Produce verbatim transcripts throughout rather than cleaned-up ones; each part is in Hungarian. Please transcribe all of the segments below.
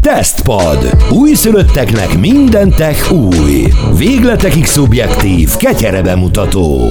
Tesztpad. Újszülötteknek minden tech új. Végletekig szubjektív, ketyere bemutató.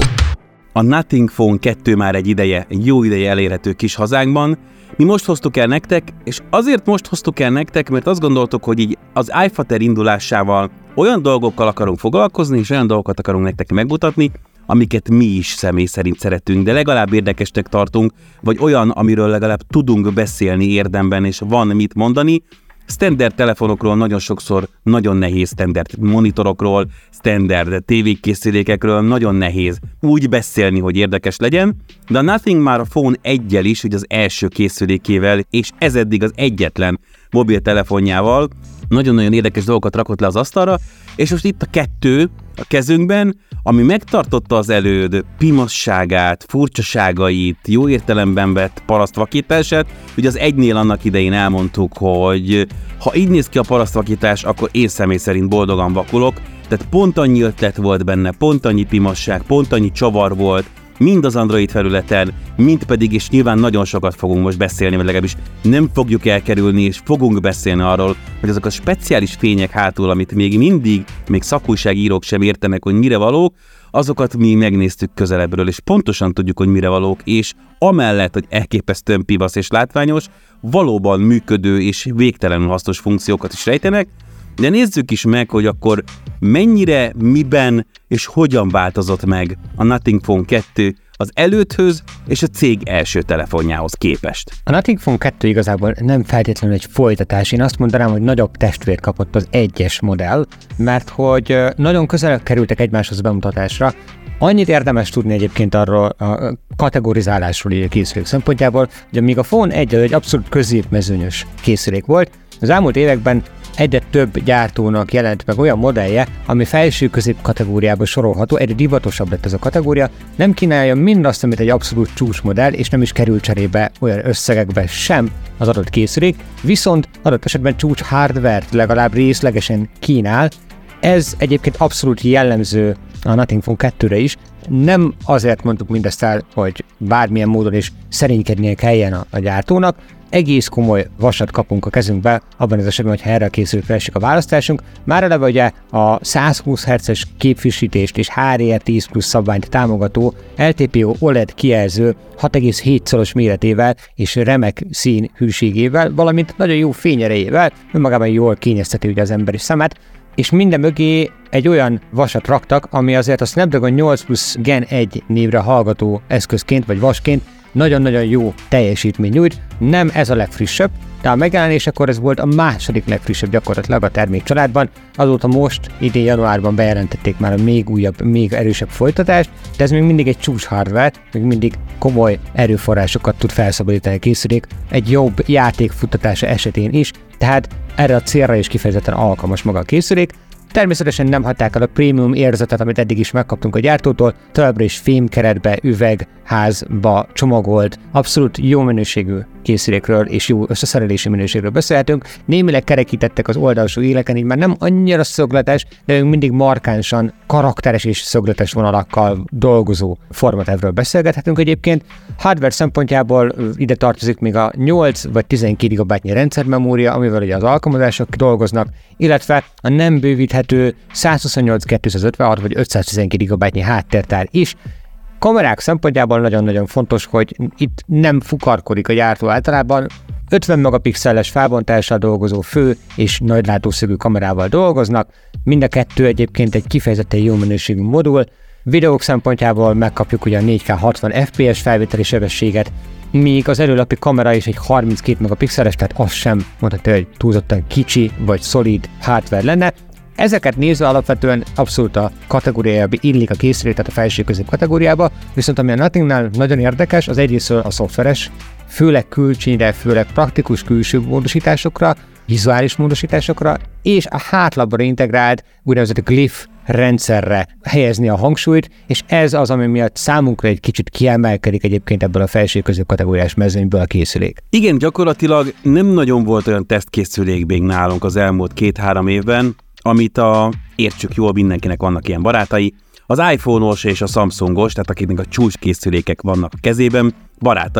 A Nothing Phone kettő már egy ideje, egy jó ideje elérhető kis hazánkban. Mi most hoztuk el nektek, és azért most hoztuk el nektek, mert azt gondoltuk, hogy így az iFater indulásával olyan dolgokkal akarunk foglalkozni, és olyan dolgokat akarunk nektek megmutatni, amiket mi is személy szerint szeretünk, de legalább érdekesnek tartunk, vagy olyan, amiről legalább tudunk beszélni érdemben, és van mit mondani. Standard telefonokról nagyon sokszor nagyon nehéz, standard monitorokról, standard tévékészülékekről nagyon nehéz úgy beszélni, hogy érdekes legyen, de a Nothing már a Phone egyel is, hogy az első készülékével, és ez eddig az egyetlen mobiltelefonjával nagyon-nagyon érdekes dolgokat rakott le az asztalra, és most itt a kettő a kezünkben, ami megtartotta az előd pimasságát, furcsaságait, jó értelemben vett parasztvakítását. Ugye az egynél annak idején elmondtuk, hogy ha így néz ki a parasztvakítás, akkor én személy szerint boldogan vakulok, tehát pont annyi ötlet volt benne, pont annyi pimasság, pont annyi csavar volt, mind az Android felületen, mind pedig, és nyilván nagyon sokat fogunk most beszélni, vagy legalábbis nem fogjuk elkerülni, és fogunk beszélni arról, hogy azok a speciális fények hátul, amit még mindig, még szakújságírók sem értenek, hogy mire valók, azokat mi megnéztük közelebbről, és pontosan tudjuk, hogy mire valók, és amellett, hogy elképesztően pivasz és látványos, valóban működő és végtelenül hasznos funkciókat is rejtenek, de nézzük is meg, hogy akkor mennyire, miben és hogyan változott meg a Nothing Phone kettő az előthöz és a cég első telefonjához képest. A Nothing Phone kettő igazából nem feltétlenül egy folytatás. Én azt mondanám, hogy nagyobb testvért kapott az egyes modell, mert hogy nagyon közel kerültek egymáshoz bemutatásra. Annyit érdemes tudni egyébként arról a kategorizálásról a készülék szempontjából, hogy amíg a Phone egy egy abszolút középmezőnyös készülék volt, az elmúlt években egyre több gyártónak jelent meg olyan modellje, ami felső-közép kategóriába sorolható, egyre divatosabb lett ez a kategória, nem kínálja mindazt, amit egy abszolút csúcsmodell, és nem is kerül cserébe olyan összegekbe sem az adott készülék, viszont adott esetben csúcs hardware-t legalább részlegesen kínál. Ez egyébként abszolút jellemző a Nothing Phone kettőre is. Nem azért mondtuk mindezt el, hogy bármilyen módon is szerénykednie kelljen a, a gyártónak, egész komoly vasat kapunk a kezünkbe, abban az esetben, hogyha erre a készülékre esik a választásunk. Már eleve ugye a százhúsz hertzes képfrissítést és há dé er tíz plusz szabványt támogató el té pé o o el é dé kijelző hat egész hét szoros méretével és remek szín hűségével, valamint nagyon jó fényerejével, önmagában jól kényezteti ugye az emberi szemet, és minden mögé egy olyan vasat raktak, ami azért a Snapdragon nyolc plusz Gen egy névre hallgató eszközként vagy vasként nagyon-nagyon jó teljesítmény nyújt. Nem ez a legfrissebb, de a megjelenésekor ez volt a második legfrissebb gyakorlatilag a termékcsaládban, azóta most idén januárban bejelentették már a még újabb, még erősebb folytatást, de ez még mindig egy csúcs hardware, még mindig komoly erőforrásokat tud felszabadítani a készülék egy jobb játékfuttatása esetén is, tehát erre a célra is kifejezetten alkalmas maga a készülék. Természetesen nem hagyták el a prémium érzetet, amit eddig is megkaptunk a gyártótól, továbbra is fémkeretbe, üvegházba csomagolt, abszolút jó minőségű készülékről és jó összeszerelési minőségről beszélhetünk. Némileg kerekítettek az oldalsó éleken, így már nem annyira szögletes, de még mindig markánsan, karakteres és szögletes vonalakkal dolgozó formatevről beszélgethetünk egyébként. Hardware szempontjából ide tartozik még a nyolc vagy tizenkét gigabájtnyi rendszermemória, amivel ugye az alkalmazások dolgoznak, illetve a nem bővíthető százhuszonnyolc kétszázötvenhat vagy ötszáztizenkét gigabájtnyi háttértár is. Kamerák szempontjából nagyon-nagyon fontos, hogy itt nem fukarkodik a gyártó általában. ötven megapixeles felbontással dolgozó fő és nagy látószögű kamerával dolgoznak, mind a kettő egyébként egy kifejezetten jó minőségű modul. Videók szempontjából megkapjuk ugye a négy ká hatvan ef pé es felvételi sebességet, míg az előlapi kamera is egy harminckét megapixeles, tehát az sem mondhatja, hogy túlzottan kicsi vagy szolid hardware lenne. Ezeket nézve alapvetően abszolút a kategóriájába illik a készülék, tehát a felső-közép kategóriába, viszont ami a Nothingnál nagyon érdekes, az egyrésztről a szoftveres, főleg külcsényre, főleg praktikus külső módosításokra, vizuális módosításokra, és a hátlapra integrált úgynevezett glyph rendszerre helyezni a hangsúlyt, és ez az, ami miatt számunkra egy kicsit kiemelkedik egyébként ebből a felső-közép kategóriás mezőnyből a készülék. Igen, gyakorlatilag nem nagyon volt olyan tesztkészülék még nálunk az elmúlt két-három évben, amit a, értsük jól, mindenkinek vannak ilyen barátai, az iPhone-os és a Samsungos, tehát akiknek a csúcskészülékek vannak a kezében, barátaink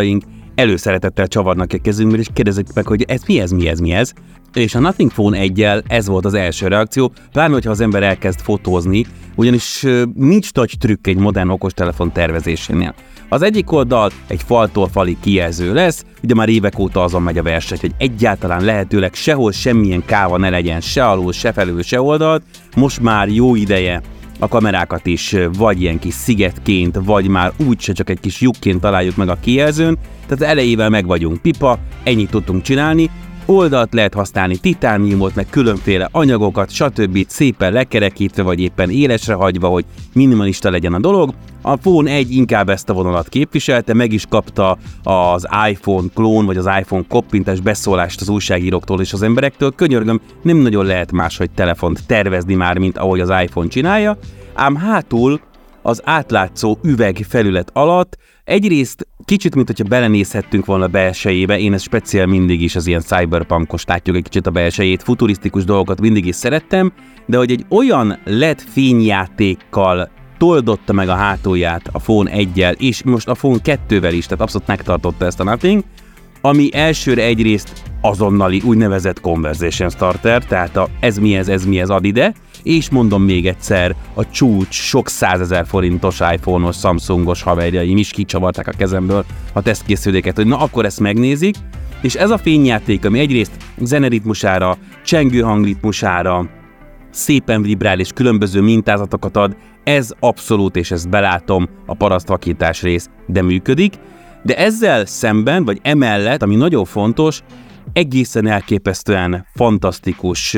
előszeretettel csavarnak a kezünkből, és kérdezik meg, hogy ez mi ez, mi ez, mi ez. És a Nothing Phone egyel ez volt az első reakció, pláne, hogyha az ember elkezd fotózni, ugyanis nincs touch trükk egy modern okostelefon tervezésénél. Az egyik oldal egy faltól falig kijelző lesz, ugye már évek óta azon megy a verseny, hogy egyáltalán lehetőleg sehol semmilyen káva ne legyen, se alul, se felül, se oldalt. Most már jó ideje a kamerákat is vagy ilyen kis szigetként, vagy már úgyse csak egy kis lyukként találjuk meg a kijelzőn, tehát elejével meg vagyunk pipa, ennyit tudtunk csinálni. Oldalt lehet használni, titániumot, meg különféle anyagokat, stb. Szépen lekerekítve, vagy éppen élesre hagyva, hogy minimalista legyen a dolog. A Phone egy inkább ezt a vonalat képviselte, meg is kapta az iPhone klón, vagy az iPhone koppintás beszólást az újságíróktól és az emberektől. Könyörgöm, nem nagyon lehet máshogy telefont tervezni már, mint ahogy az iPhone csinálja, ám hátul az átlátszó üvegfelület alatt egyrészt kicsit, mint hogyha belenézhettünk volna a belsejébe, én ezt speciál mindig is az ilyen cyberpunkos, látjuk egy kicsit a belsejét, futurisztikus dolgokat mindig is szerettem, de hogy egy olyan el é dé fényjátékkal toldotta meg a hátulját a Phone egyel, és most a Phone kettővel is, tehát abszolút megtartotta ezt a Nothing, ami elsőre egyrészt azonnali úgynevezett conversation starter, tehát a ez mi ez, ez mi ez, ad ide, és mondom még egyszer, a csúcs sok százezer forintos iPhone-os, Samsungos haverjaim is kicsavarták a kezemből a tesztkészüléket, hogy na akkor ezt megnézik, és ez a fényjáték, ami egyrészt zeneritmusára, csengő hangritmusára szépen vibrál és különböző mintázatokat ad, ez abszolút, és ezt belátom, a parasztvakítás rész, de működik, de ezzel szemben, vagy emellett, ami nagyon fontos, egészen elképesztően fantasztikus,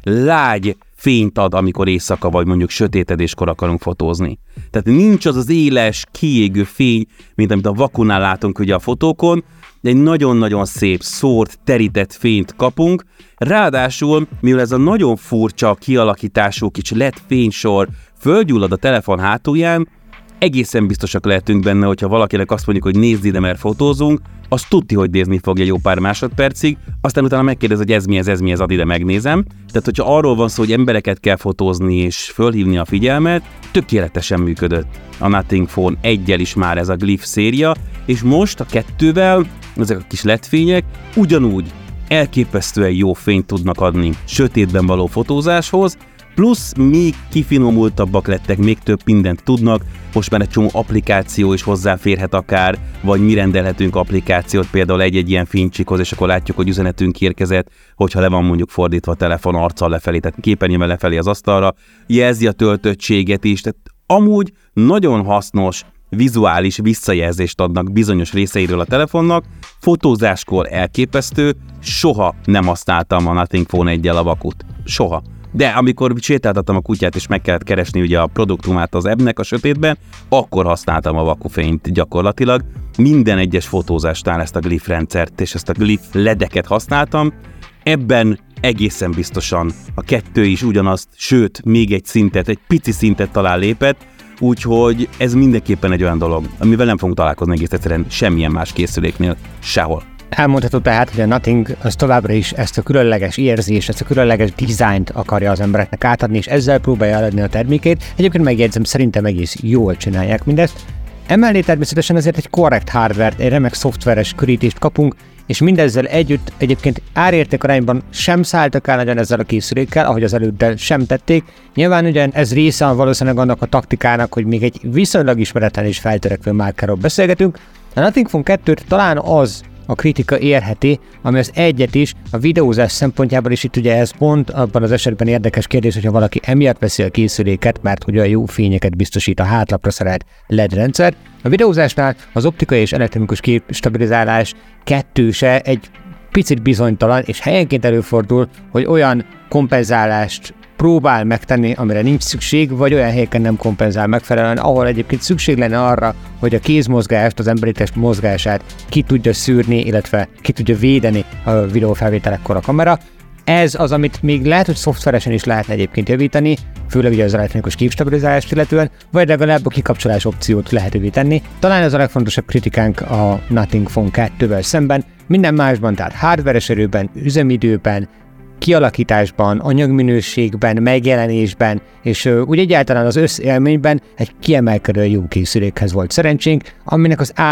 lágy fényt ad, amikor éjszaka vagy mondjuk sötétedéskor akarunk fotózni. Tehát nincs az az éles, kiégő fény, mint amit a vakunál látunk ugye a fotókon, de egy nagyon-nagyon szép, szórt, terített fényt kapunk. Ráadásul, mivel ez a nagyon furcsa kialakítású kis el é dé fénysor fölgyullad a telefon hátulján, egészen biztosak lehetünk benne, hogyha valakinek azt mondjuk, hogy nézd ide, mert fotózunk, az tudti, hogy nézni fogja jó pár másodpercig, aztán utána megkérdez, hogy ez mi ez, ez mi ez, ad ide, megnézem. Tehát, hogyha arról van szó, hogy embereket kell fotózni és fölhívni a figyelmet, tökéletesen működött. A Nothing Phone egyel is már ez a Glyph széria, és most a kettővel, ezek a kis el é dé fények ugyanúgy elképesztően jó fényt tudnak adni sötétben való fotózáshoz, plusz még kifinomultabbak lettek, még több mindent tudnak, most már egy csomó applikáció is hozzáférhet akár, vagy mi rendelhetünk applikációt például egy-egy ilyen fénycsikhoz, és akkor látjuk, hogy üzenetünk érkezett, hogyha le van mondjuk fordítva a telefon arccal lefelé, tehát képernyővel lefelé az asztalra, jelzi a töltöttséget is, tehát amúgy nagyon hasznos, vizuális visszajelzést adnak bizonyos részeiről a telefonnak, fotózáskor elképesztő, soha nem használtam a Nothing Phone egyel a vakut. Soha. De amikor sétáltattam a kutyát, és meg kellett keresni ugye a produktumát az ebnek a sötétben, akkor használtam a vakufényt gyakorlatilag. Minden egyes fotózásnál ezt a Glyph rendszert és ezt a Glyph ledeket használtam. Ebben egészen biztosan a kettő is ugyanazt, sőt, még egy szintet, egy pici szintet talán lépett, úgyhogy ez mindenképpen egy olyan dolog, amivel nem fogunk találkozni egész egyszerűen semmilyen más készüléknél, sehol. Elmondható tehát, hogy a Nothing az továbbra is ezt a különleges érzést, ezt a különleges dizájnt akarja az embereknek átadni, és ezzel próbálja eladni a termékét. Egyébként megjegyzem, szerintem egész jól csinálják mindezt. Emellé természetesen azért egy korrekt hardware, egy remek szoftveres körítést kapunk, és mindezzel együtt egyébként árérték arányban sem szálltak el nagyon ezzel a készülékkel, ahogy az előddel sem tették. Nyilván ugyan ez része valószínűleg annak a taktikának, hogy még egy viszonylag ismeretlen és feltörekvő márkáról beszélgetünk. A Nothing Phone kettőt talán az a kritika érheti, ami az egyet is a videózás szempontjából is, itt ugye ez pont abban az esetben érdekes kérdés, hogyha valaki emiatt veszi a készüléket, mert hogy a jó fényeket biztosít a hátlapra szerelt el é dé rendszer. A videózásnál az optikai és elektronikus képstabilizálás kettőse egy picit bizonytalan, és helyenként előfordul, hogy olyan kompenzálást próbál megtenni, amire nincs szükség, vagy olyan helyeken nem kompenzál megfelelően, ahol egyébként szükség lenne arra, hogy a kézmozgást, az emberi test mozgását ki tudja szűrni, illetve ki tudja védeni a videófelvételekkor a kamera. Ez az, amit még lehet, hogy szoftveresen is lehetne egyébként javítani, főleg ugye az elektronikus képstabilizálást illetően, vagy legalább a kikapcsolás opciót lehetővé tenni. Talán ez a legfontosabb kritikánk a Nothing Phone kettővel szemben, minden másban, tehát hardveres erőben, üzemidőben, kialakításban, anyagminőségben, megjelenésben, és uh, úgy egyáltalán az összélményben egy kiemelkedő jó készülékhez volt szerencsénk, aminek az ára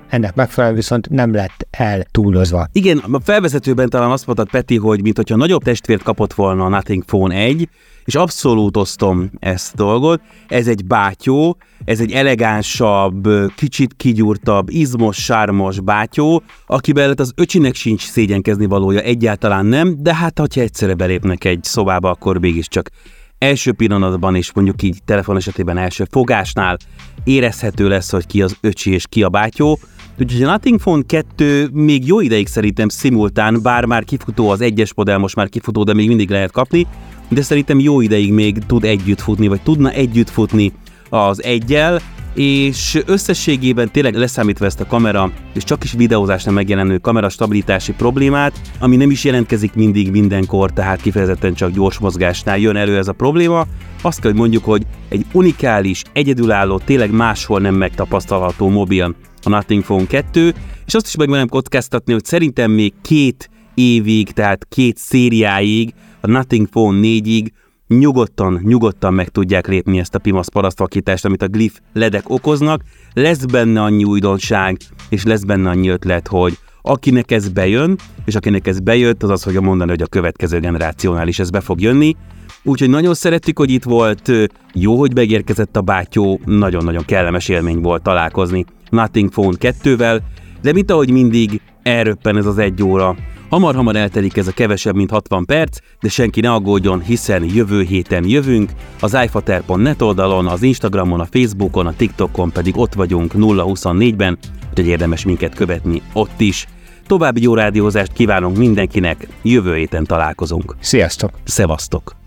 ennek megfelelően viszont nem lett eltúlozva. Igen, a felvezetőben talán azt mondtad, Peti, hogy mintha nagyobb testvért kapott volna a Nothing Phone egy, és abszolút osztom ezt a dolgot. Ez egy bátyó, ez egy elegánsabb, kicsit kigyúrtabb, izmos, sármos bátyó, akivel az öcsinek sincs szégyenkezni valója, egyáltalán nem, de hát, ha egyszerre belépnek egy szobába, akkor mégiscsak első pillanatban, és mondjuk így telefon esetében első fogásnál érezhető lesz, hogy ki az öcsi és ki a bátyó. Úgyhogy a Nothing Phone kettő még jó ideig szerintem szimultán, bár már kifutó az egyes modell, most már kifutó, de még mindig lehet kapni, de szerintem jó ideig még tud együtt futni, vagy tudna együtt futni az egyel, és összességében tényleg leszámítva ezt a kamera, és csak is videózásnál megjelenő kamera stabilitási problémát, ami nem is jelentkezik mindig mindenkor, tehát kifejezetten csak gyors mozgásnál jön elő ez a probléma, azt kell, hogy mondjuk, hogy egy unikális, egyedülálló, tényleg máshol nem megtapasztalható mobil a Nothing Phone kettő, és azt is megmerem kockáztatni, hogy szerintem még két évig, tehát két szériáig, a Nothing Phone négyig nyugodtan, nyugodtan meg tudják lépni ezt a pimasz parasztvakítást, amit a Glyph ledek okoznak. Lesz benne annyi újdonság, és lesz benne annyi ötlet, hogy akinek ez bejön, és akinek ez bejött, az az fogja mondani, hogy a következő generációnál is ez be fog jönni. Úgyhogy nagyon szerettük, hogy itt volt, jó, hogy megérkezett a bátyó, nagyon-nagyon kellemes élmény volt találkozni Nothing Phone kettővel, de mint ahogy mindig, elröppen ez az egy óra. Hamar-hamar eltelik ez a kevesebb, mint hatvan perc, de senki ne aggódjon, hiszen jövő héten jövünk, az iFater pont net oldalon, az Instagramon, a Facebookon, a TikTokon pedig ott vagyunk nulla huszonnégyben, úgyhogy érdemes minket követni ott is. További jó rádiózást kívánunk mindenkinek, jövő héten találkozunk. Sziasztok! Szevasztok!